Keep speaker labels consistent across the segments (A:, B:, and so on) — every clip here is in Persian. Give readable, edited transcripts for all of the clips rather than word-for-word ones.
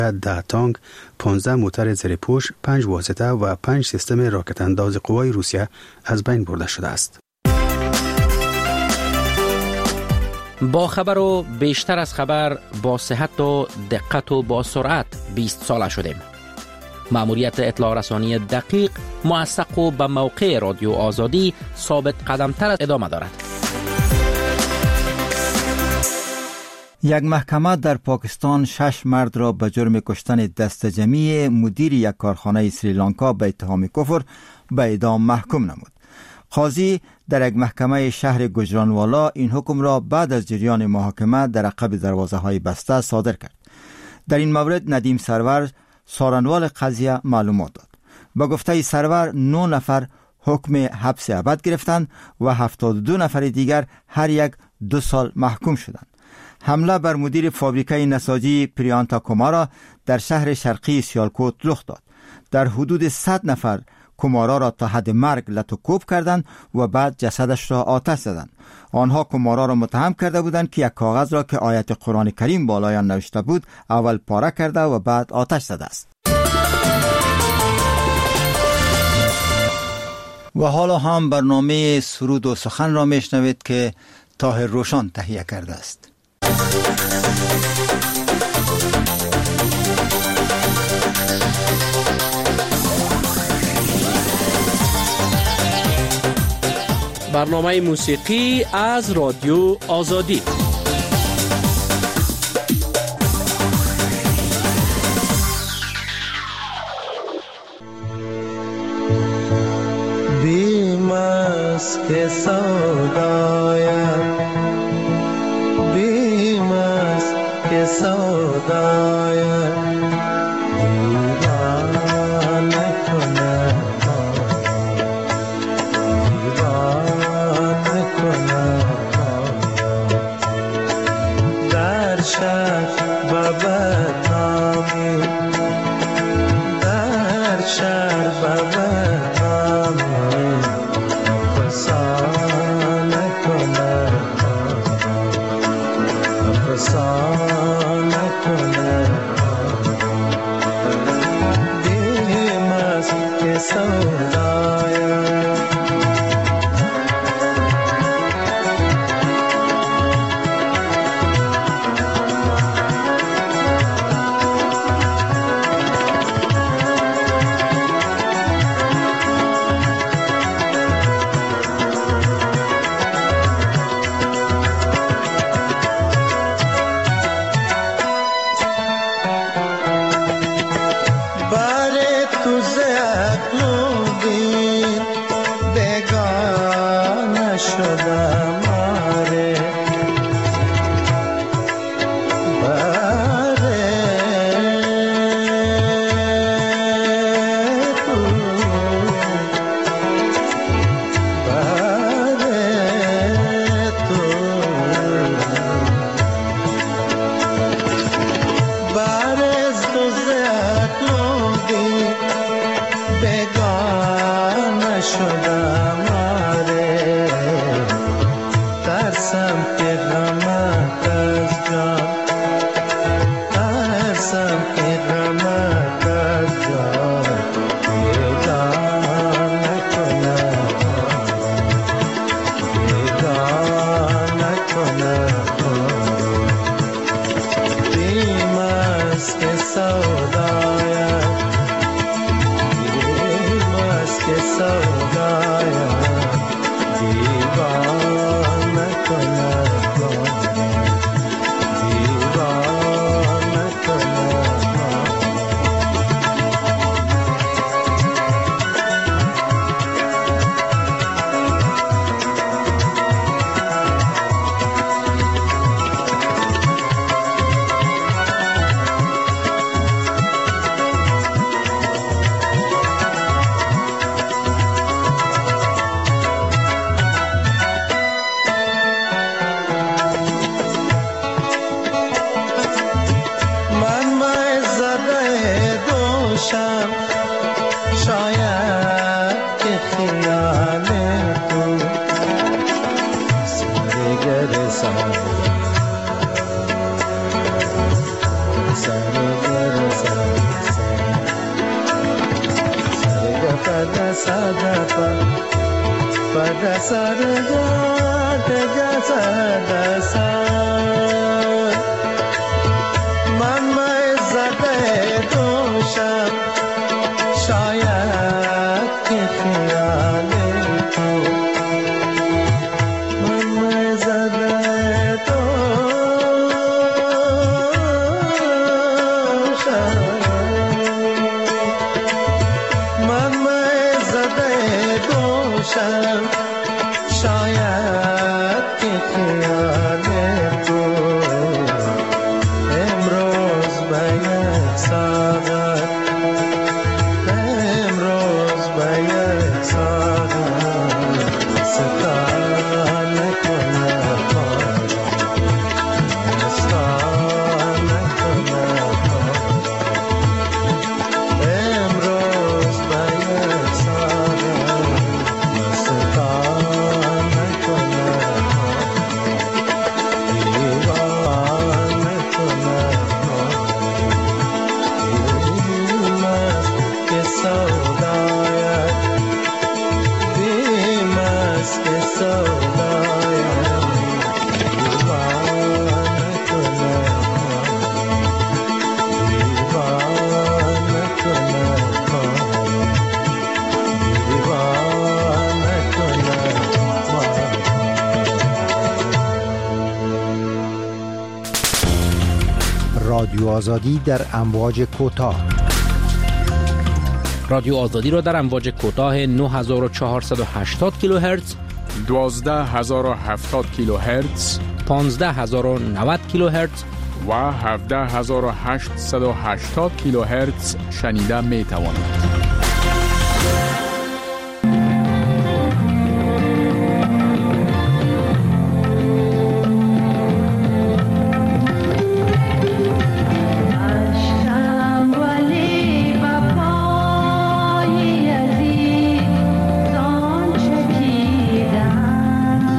A: 10 تانک، 15 موتر زیرپوش، 5 واسطه و 5 سیستم راکت انداز قوای روسیه از بین برده شده است.
B: با خبر و بیشتر از خبر، با صحت و دقت و با سرعت 20 ساله شدیم. مأموریت اطلاع رسانی دقیق، موثق و به موقع رادیو آزادی ثابت قدمتر ادامه دارد.
C: یک محکمه در پاکستان 6 مرد را به جرم کشتن دست جمعی مدیر یک کارخانه سریلانکا به اتهام کفر به اعدام محکوم نمود. قاضی در یک محکمه شهر گجرانوالا این حکم را بعد از جریان محاکمه در عقب دروازه‌های بسته صادر کرد. در این مورد ندیم سرور سارنوال قضیه معلومات داد. با گفته سرور 9 نفر حکم حبس ابد گرفتند و 72 نفر دیگر هر یک 2 سال محکوم شدند. حمله بر مدیر فابریکه نساجی پریانتا کومارا در شهر شرقی سیالکوت رخ داد. در حدود 100 نفر کومارا را تا حد مرگ لطوکوب کردند و بعد جسدش را آتش زدند. آنها کومارا را متهم کرده بودند که یک کاغذ را که آیت قرآن کریم بالای آن نوشته بود اول پاره کرده و بعد آتش زده است. و حالا هم برنامه سرود و سخن را میشنوید که طاهر روشان تهیه کرده است.
B: برنامه موسیقی از رادیو آزادی.
D: بیمست که سودایم، بیمست که سودایم، دیوانه کنه در شهر و بدنامی، در شهر و بدنامی فسانه کنه، فسانه کنه. دیم است که سودایم، sadapa pada sarga tega sadasa man mai zade dosha shayad ke khiyale tu man mai zade dosha man mai zade dosha shayad ke khiyale tu امروز به یک ساعت امروز به یک ساعت ستاره نکنه ستاره نکنه امروز به یک ساعت ستاره نکنه دیوانه کنه که سودایت بیمست که سودایت دیوانه کنه دیوانه کنه دیوانه کنه
E: رادیو آزادی در امواج کوتاه.
B: رادیو آزادی را در امواج کوتاه 9480 کیلوهرتز،
F: 12070 کیلوهرتز
B: 15090 کیلوهرتز
F: و 17880 کیلوهرتز شنیده می توانید.
G: عشقم ولی وفای عزیز زان چکیدم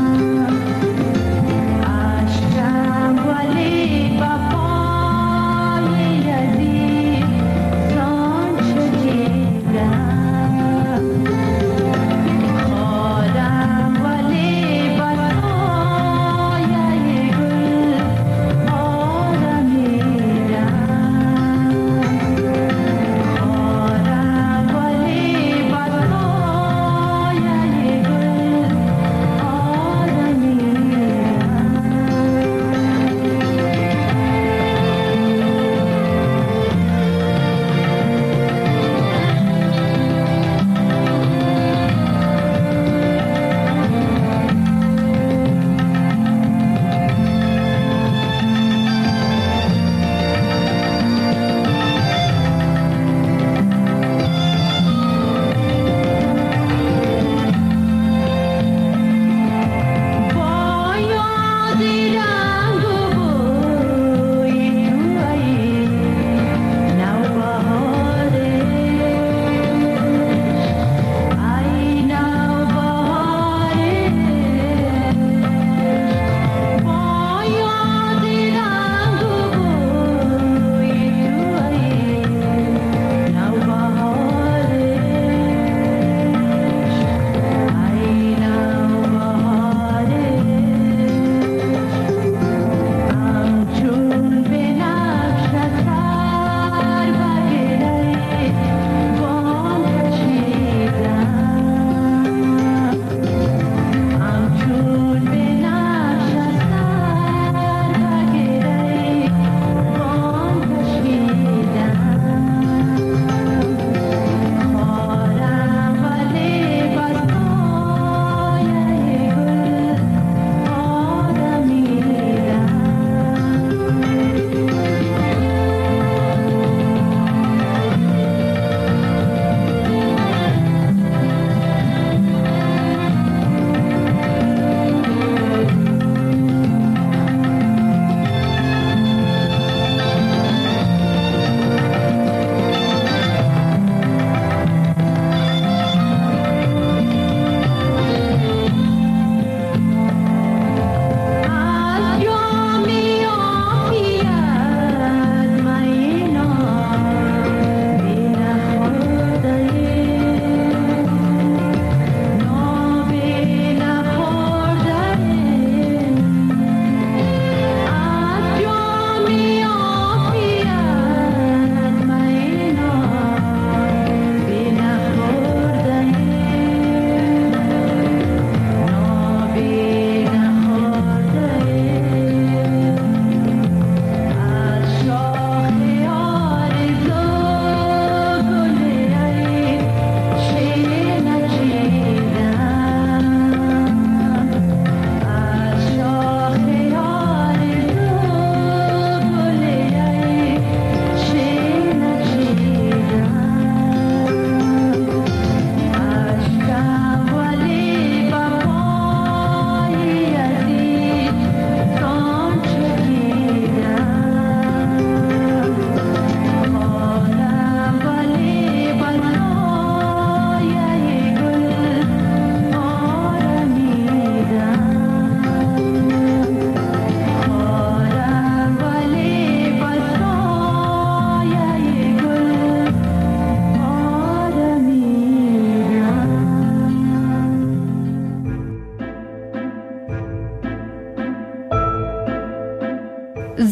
G: عشقم ولی وفای عزیز زان چکیدم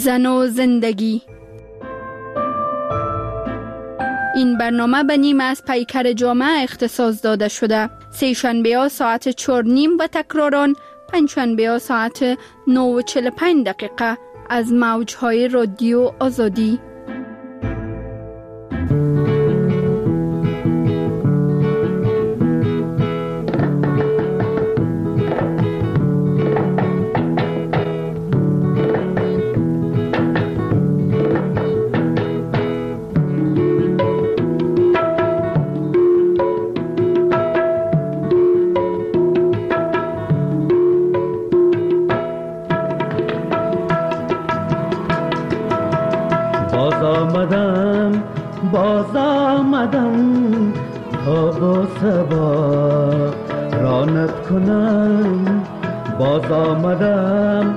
H: زن و زندگی. این برنامه به نیمه از پیکر جامعه اختصاص داده شده. سه شنبه ها ساعت 4:30 و تکراران پنجشنبه ها ساعت 9:45 از موجهای رادیو آزادی.
D: باز آمدم تا با سبا رانت کنم. باز آمدم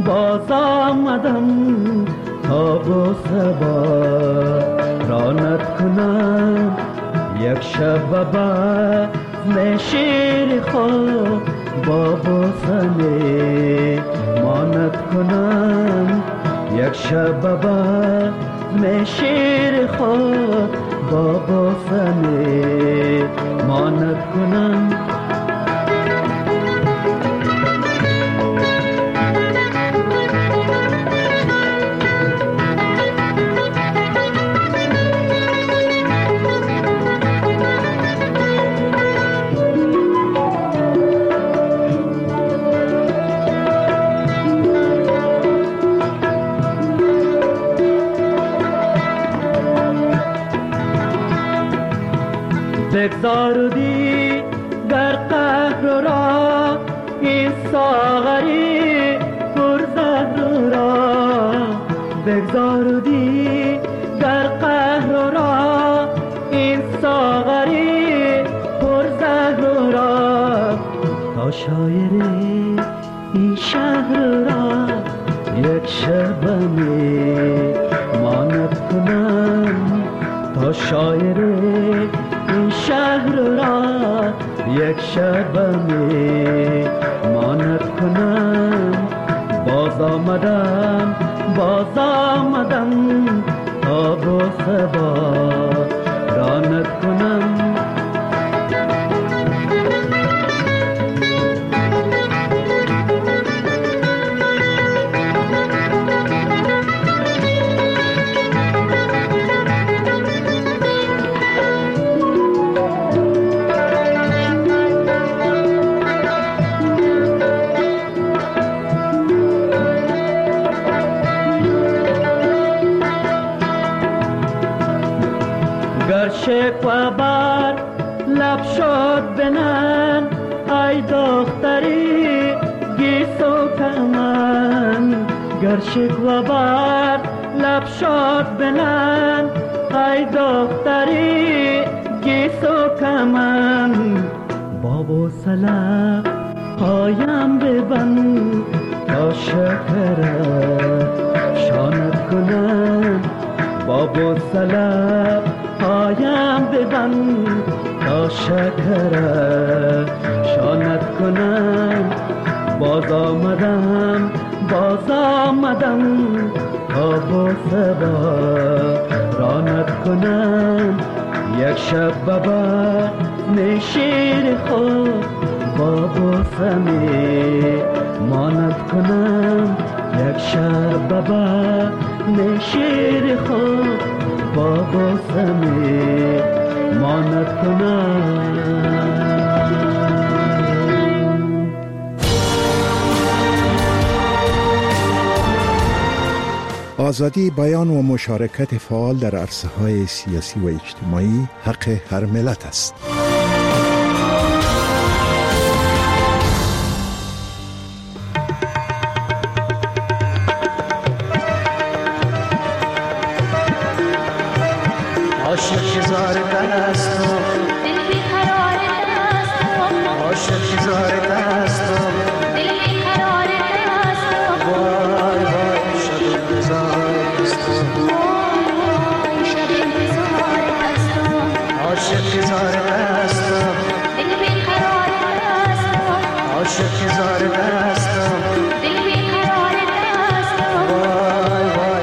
D: تا با سبا رانت کنم. یک شب بعد شیر خواب با بوسنه مانت کنم. یک شب بعد شیر خود با بوسنه مانت کنم. بگذاردی در قهر را این ساغری پرزهر را. بگذاردی در قهر را این ساغری پرزهر را. تا شاعری این شهر را یک شبنه مانت کنم. تا شاعری این شهر را یک شبنه مانت کنم. باز آمدم تا با سبا رانت کنم. شکوه بر لب شد بنن ای دختری گیسو کمن. گر شکوه بر لب شد بنن ای دختری گیسو کمن. بابو سلام پایم ببند تا شکر شانت کنم. بابو سلام پایم ببند تا شکر شانت کنم. باز آمدم تا با سبا رانت کنم. یک شب بعد شیر خود با بوسنه مانت کنم. یک شب بعد شیر خود با بوسنه مانت کنم.
E: آزادی بیان و مشارکت فعال در عرصه‌های سیاسی و اجتماعی حق هر ملت است.
D: عاشق زار دستم دل بیقرار دستم. عاشق زار دستم دل بیقرار دستم. وای وای شب انتظار دستم. وای شب انتظار دستم. عاشق زار دستم دل بیقرار دستم. عاشق زار دستم دل بیقرار دستم. وای وای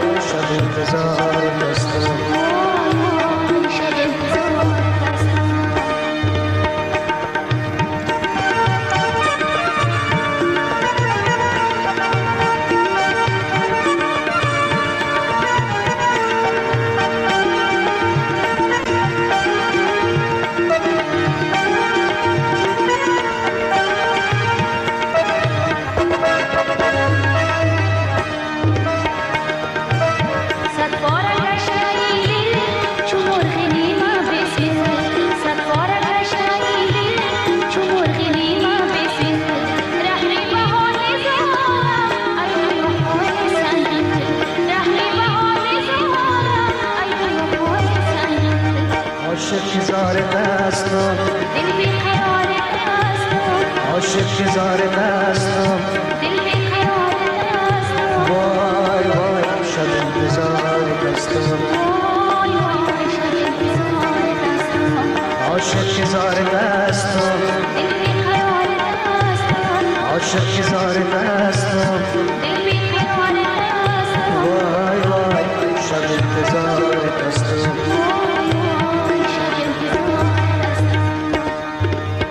D: عاشق زار دستم
G: دل بیقرار دستم
D: عاشق زار دستم
G: دل بیقرار دستم
D: وای وای شب انتظار دستم
G: وای وای شب انتظار دستم
D: عاشق زار دستم
G: دل بیقرار دستم
D: عاشق زار دستم
G: دل بیقرار دستم
D: وای وای شب انتظار دستم
G: وای وای شب انتظار دستم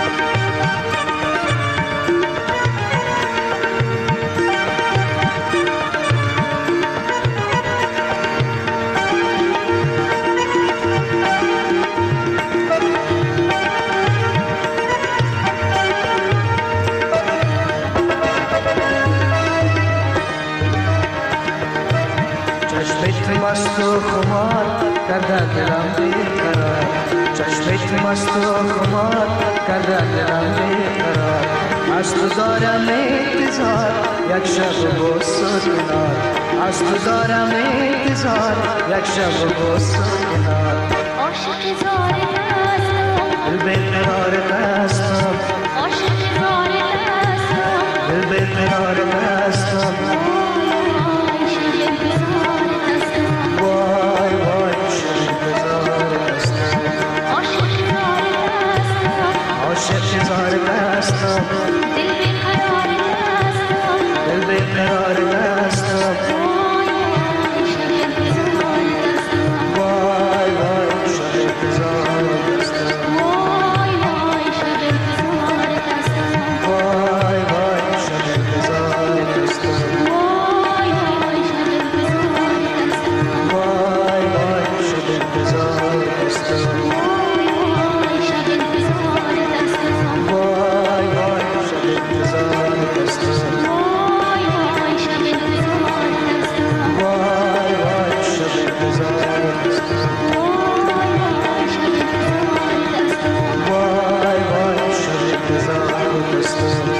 D: چشمت مست و خمار کردن دلم بیقرار چشمت مست و خمار کردن دلم بیقرار از تو دارم انتظار یک شب و کنار از تو دارم انتظار یک شب و کنار
G: عاشق زار دستم
D: دل بیقرار دستم
G: عاشق زار دستم
D: دل بیقرار دستم
G: وای شب انتظار دستم
D: وای وای شب انتظار دستم
G: عاشق زار دستم
D: عاشق زار دستم
G: دل بیقرار دستم
D: دل بیقرار دستم
G: وای وای شب انتظار دستم
D: وای وای شب انتظار دستم
G: وای وای شب انتظار دستم
D: وای وای شب انتظار دستم
G: وای وای شب انتظار دستم
D: وای وای شب انتظار دستم
G: وای وای شب انتظار دستم
D: وای وای شب انتظار دستم
G: وای وای شب انتظار دستم
D: وای وای شب انتظار دستم
G: وای وای شب انتظار دستم
D: وای وای شب انتظار دستم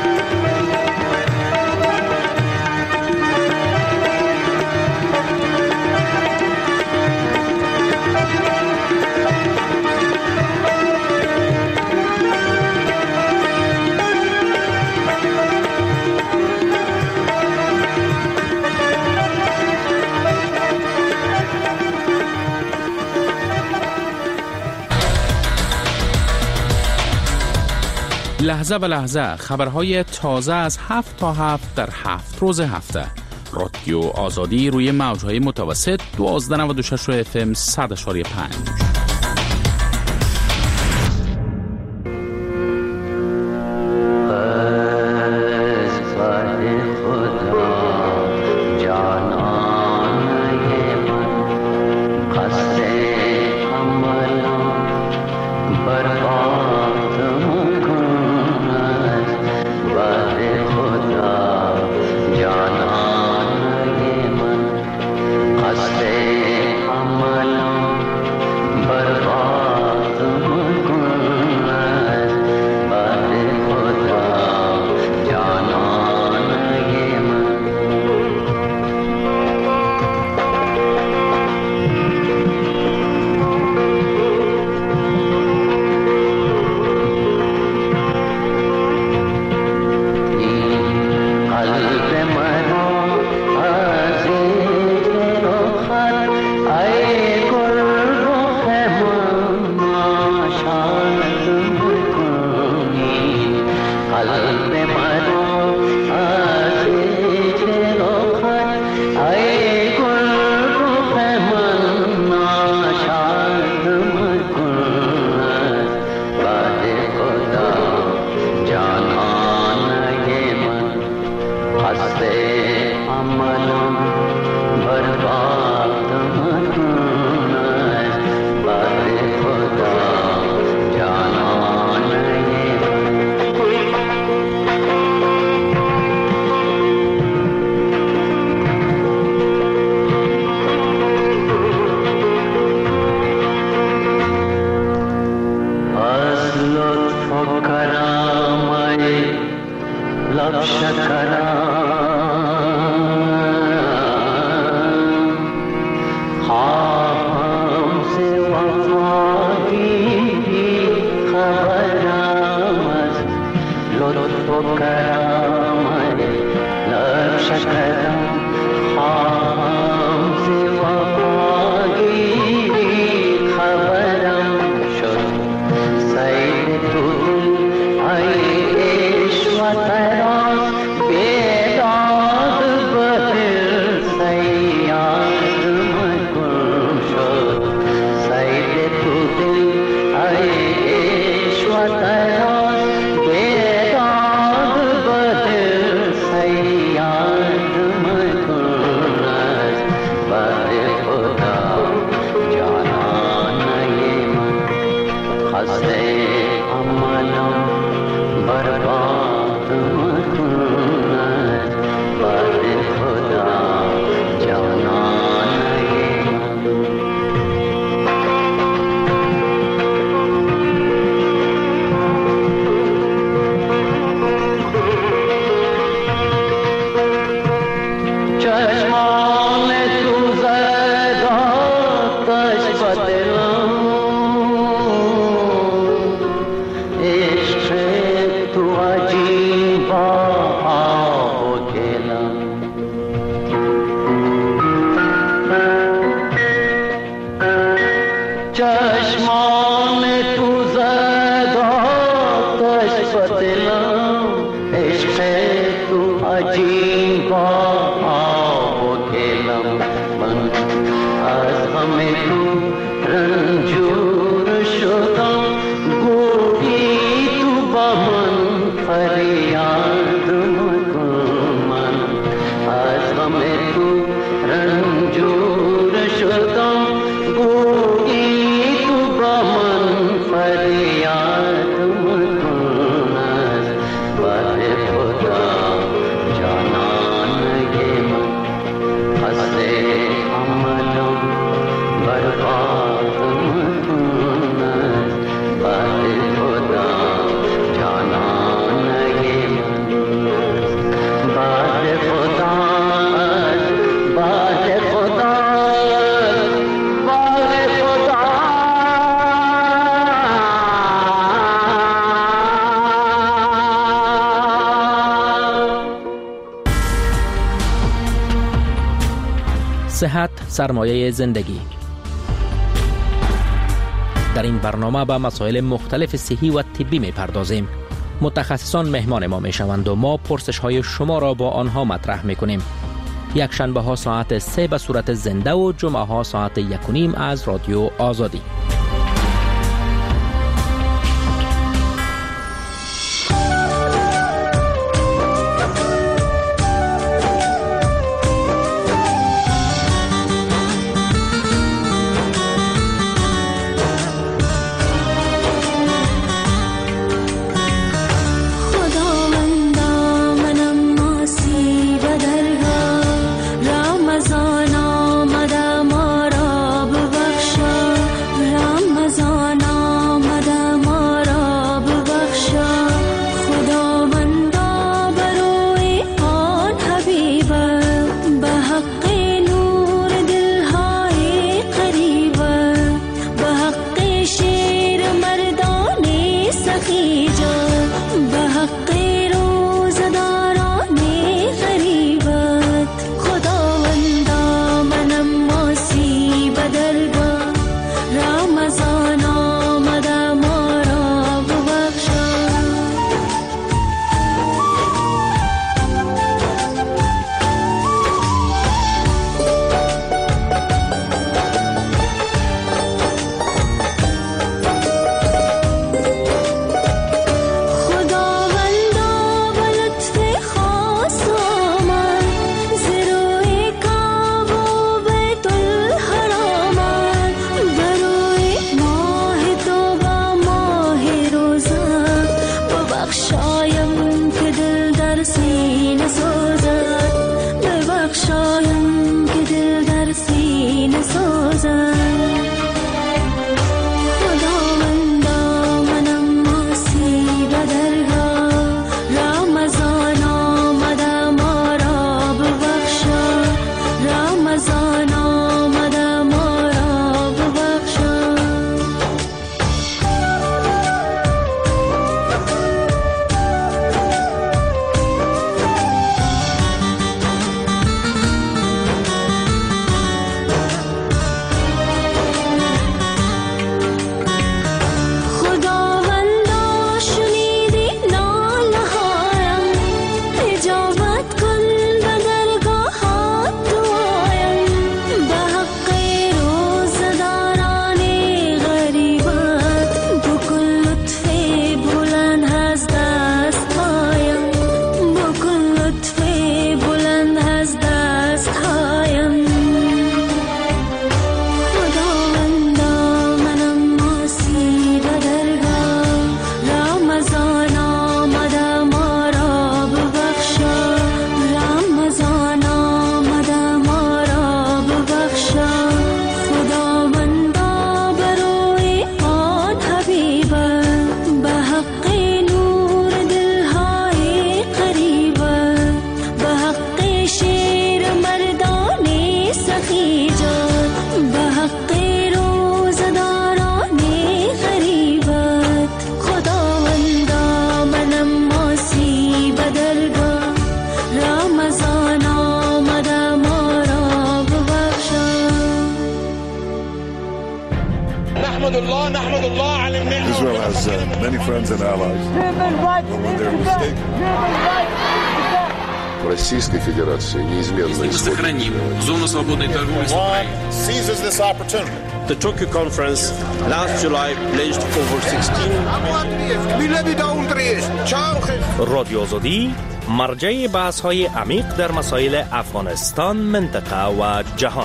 F: لحظه به لحظه خبرهای تازه از 7 تا 7 در 7 روز هفته. رادیو آزادی روی موجهای متوسط 1296 FM 100.5.
B: صحت سرمایه زندگی. در این برنامه به مسائل مختلف صحی و طبی می پردازیم. متخصصان مهمان ما می شوند و ما پرسش های شما را با آنها مطرح می کنیم. یک شنبه ها ساعت 3 به صورت زنده و جمعه ها ساعت 1:30 از رادیو آزادی.
G: رمضان آمد ما را ببخشا
I: Israel has many friends and allies. When they're mistaken.
J: Российской Федерации неизменно
K: сохраним зону свободной торговли с Украиной.
L: Seizes this opportunity. The Tokyo conference last July pledged over 16
M: رادیو آزادی مرجع بحث‌های عمیق در مسائل افغانستان، منطقه و جهان.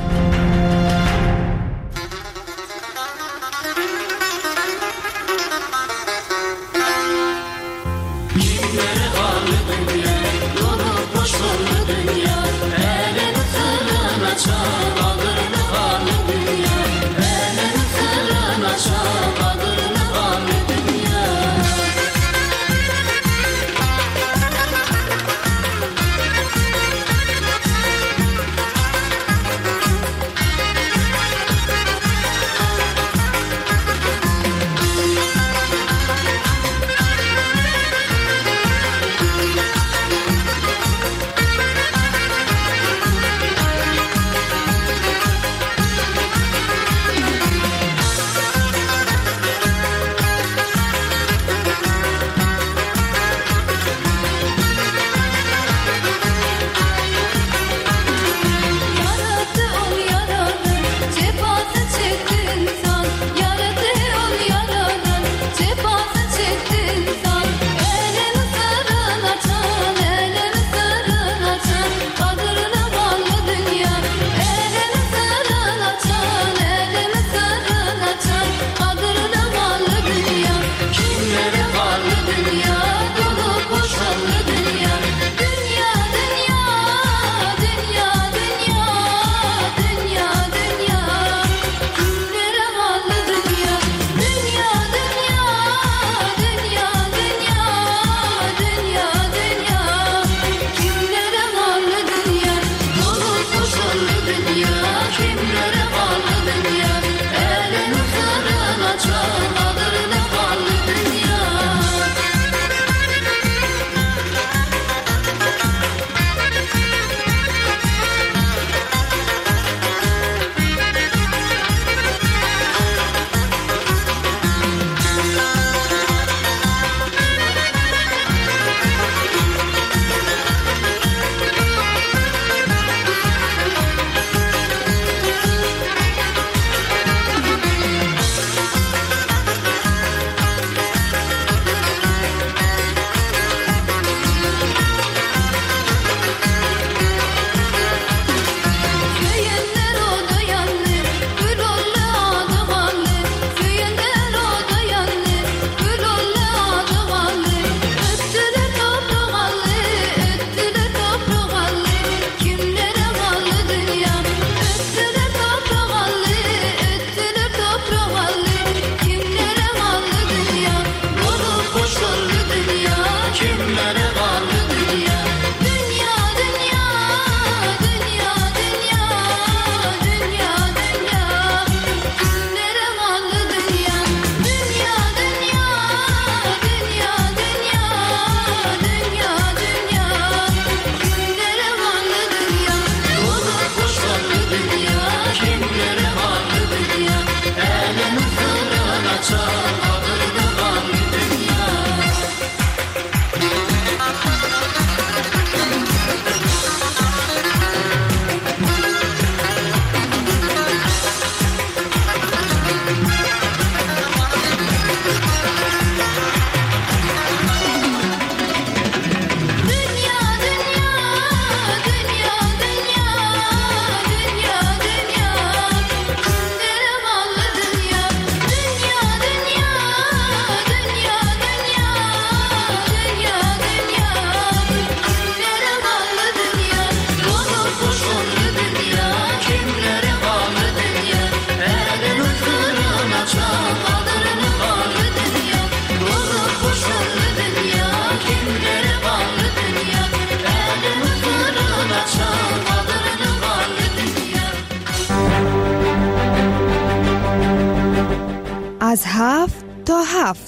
N: از 7 تا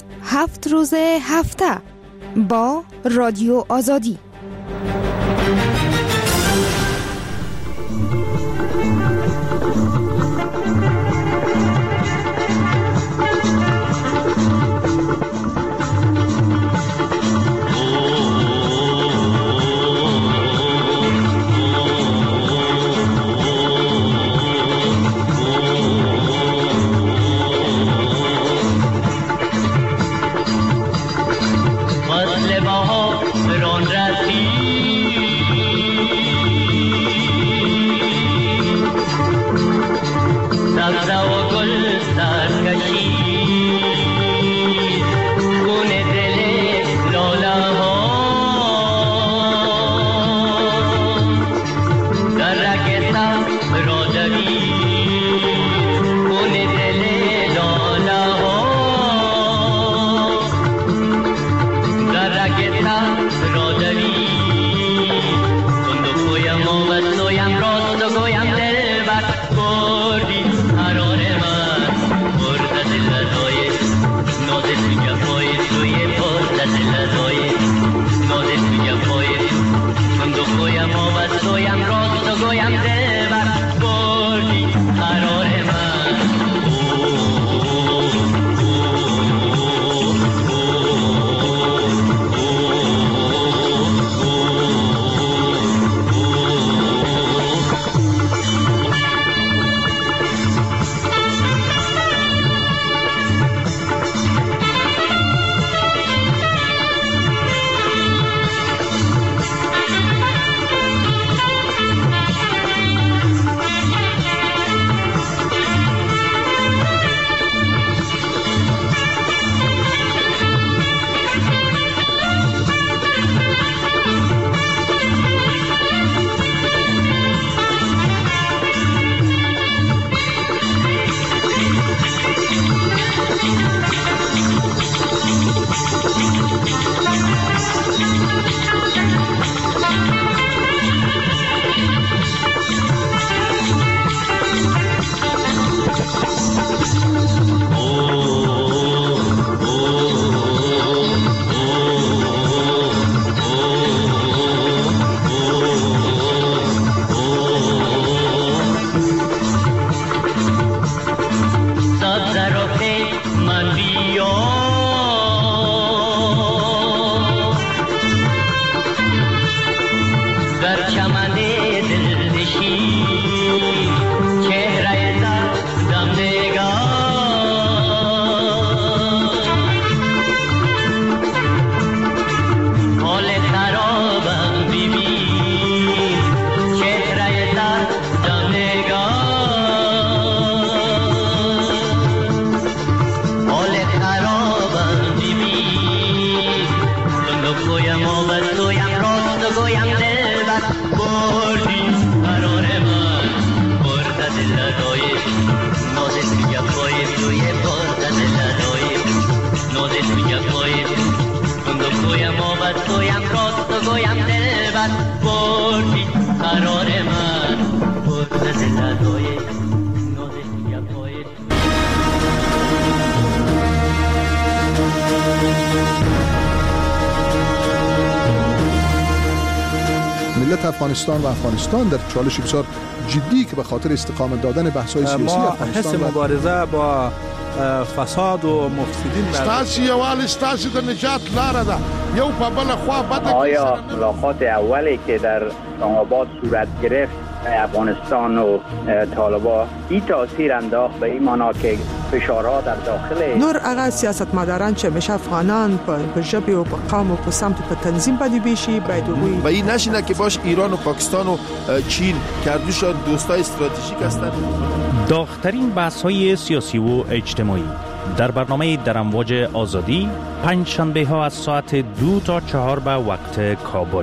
N: 7 روز هفته با رادیو آزادی.
O: نازش میگه پای بندو گویم آبد گویم راست گویم دلبر بردی قرار من برد لدای نازش میگه پای
P: ملت افغانستان و افغانستان در چالش بسیار جدی که به خاطر استقامت دادن بحث‌های سیاسی
Q: ما
P: افغانستان
Q: حس مبارزه با فساد و مفسدین
I: ستاسي یوال ستاسي د نجات لاره ده یو په بل خوا بده.
R: آیا ملاقات اولی که در اسلام آباد صورت گرفت افغانستان و طالبان این تاثیر انداخت به این معنا که فشارها در داخل
S: نور اغا سیاستمداران چې مشه افغانان په ژبه او په قوم او په سمت په تنظیم باندې بشي باید
T: و این نشینه که باش ایران و پاکستان و چین کردوشان دوستای استراتژیک هستند.
M: داغ‌ترین بحث‌های سیاسی و اجتماعی در برنامه در امواج آزادی پنج شنبه ها از ساعت 2 تا 4 به وقت کابل.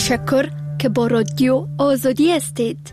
H: تشکر که با رادیو آزادی هستید.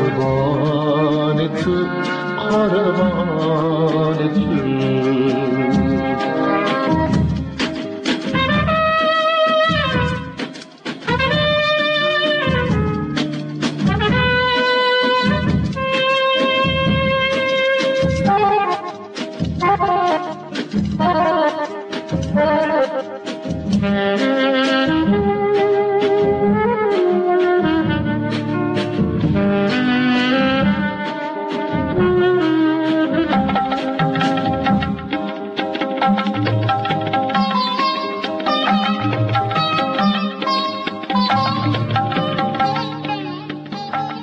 U: قربان تو